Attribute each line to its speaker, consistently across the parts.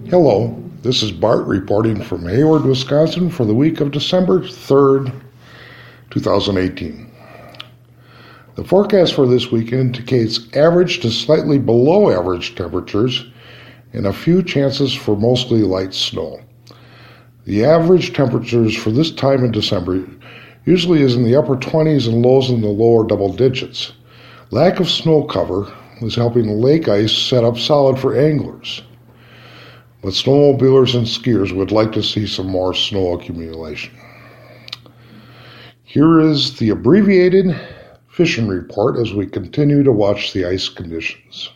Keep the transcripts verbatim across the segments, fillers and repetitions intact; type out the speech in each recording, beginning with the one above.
Speaker 1: Hello, this is Bart reporting from Hayward, Wisconsin for the week of December third, twenty eighteen. The forecast for this week indicates average to slightly below average temperatures and a few chances for mostly light snow. The average temperatures for this time in December usually is in the upper twenties and lows in the lower double digits. Lack of snow cover is helping the lake ice set up solid for anglers, but snowmobilers and skiers would like to see some more snow accumulation. Here is the abbreviated fishing report as we continue to watch the ice conditions.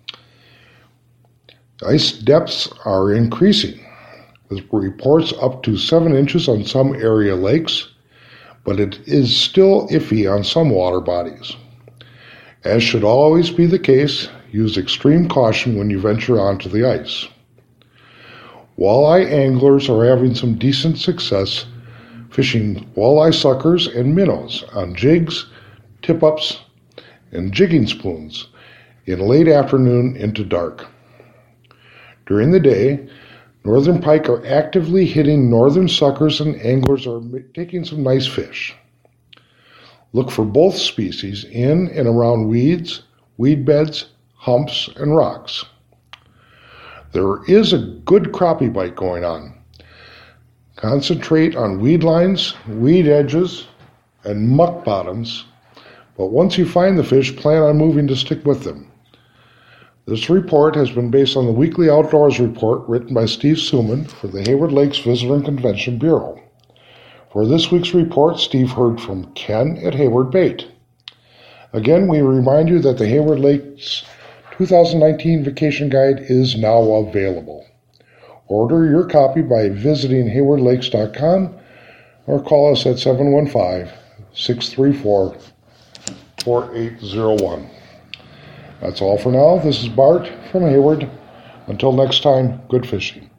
Speaker 1: Ice depths are increasing, with reports up to seven inches on some area lakes, but it is still iffy on some water bodies. As should always be the case, use extreme caution when you venture onto the ice. Walleye anglers are having some decent success fishing walleye suckers and minnows on jigs, tip-ups, and jigging spoons in late afternoon into dark. During the day, northern pike are actively hitting northern suckers and anglers are taking some nice fish. Look for both species in and around weeds, weed beds, humps, and rocks. There is a good crappie bite going on. Concentrate on weed lines, weed edges, and muck bottoms, but once you find the fish, plan on moving to stick with them. This report has been based on the Weekly Outdoors Report written by Steve Suman for the Hayward Lakes Visitor and Convention Bureau. For this week's report, Steve heard from Ken at Hayward Bait. Again, we remind you that the Hayward Lakes two thousand nineteen Vacation Guide is now available. Order your copy by visiting hayward lakes dot com or call us at seven one five, six three four, four eight zero one. That's all for now. This is Bart from Hayward. Until next time, good fishing.